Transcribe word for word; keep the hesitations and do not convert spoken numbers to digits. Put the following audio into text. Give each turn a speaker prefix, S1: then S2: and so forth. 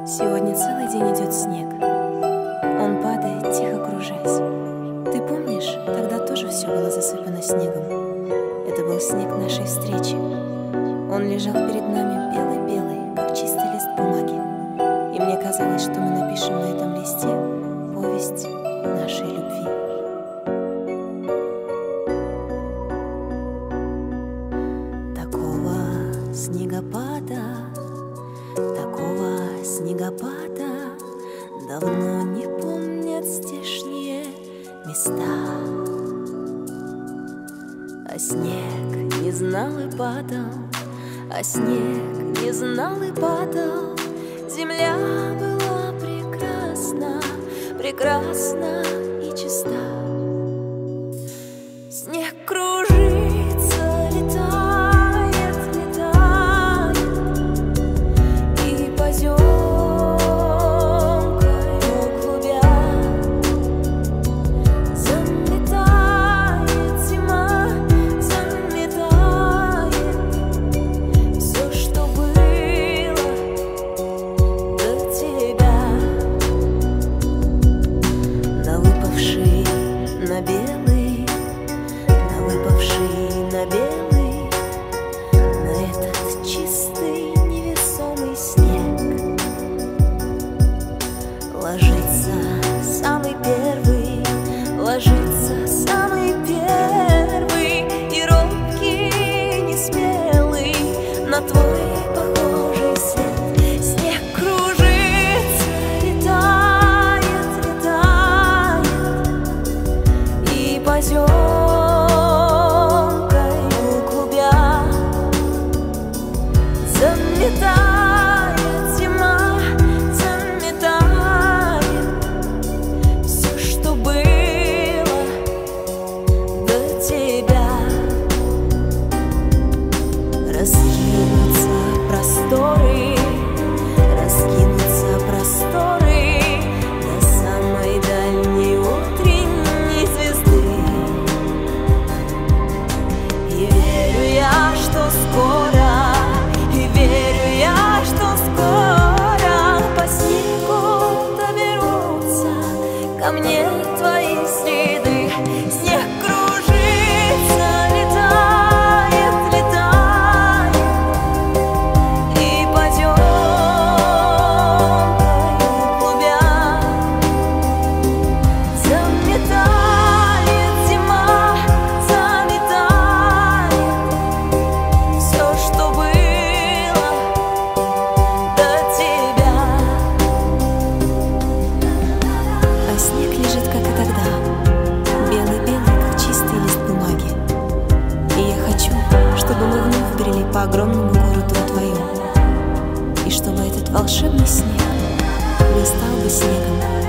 S1: Сегодня целый день идет снег. Он падает, тихо кружась. Ты помнишь, тогда тоже все было засыпано снегом. Это был снег нашей встречи. Он лежал перед нами белый-белый, как чистый лист бумаги. И мне казалось, что мы напишем на этом листе повесть нашей любви. Такого снегопада, такого снегопада давно не помнят здешние места. А снег не знал и падал, а снег не знал и падал. Земля была прекрасна, прекрасна и чиста. Снег кружится, летает, летает, и поземкою клубя заметает зима, заметает все, что было до тебя. На выпавший на белый, на выпавший на белый, на этот чистый невесомый снег ложится самый первый, ложится самый первый и робкий, несмелый на твой похожий след. Снег кружится, летает, летает, и поземкою клубя заметает зима, заметает все, что было до тебя. Раскинутся просторы, раскинутся просторы до самой дальней утренней звезды. И верю я, что скоро, и верю я, что скоро по снегу доберутся ко мне твои следы. Снег кружится, летает, летает, и поземкою клубя заметает зима, заметает все, что было до тебя. А снег лежит, как и тогда, белый-белый, как чистый лист бумаги. И я хочу, чтобы мы вновь брели по огромному городу вдвоем, и чтобы этот волшебный снег не стал бы снегом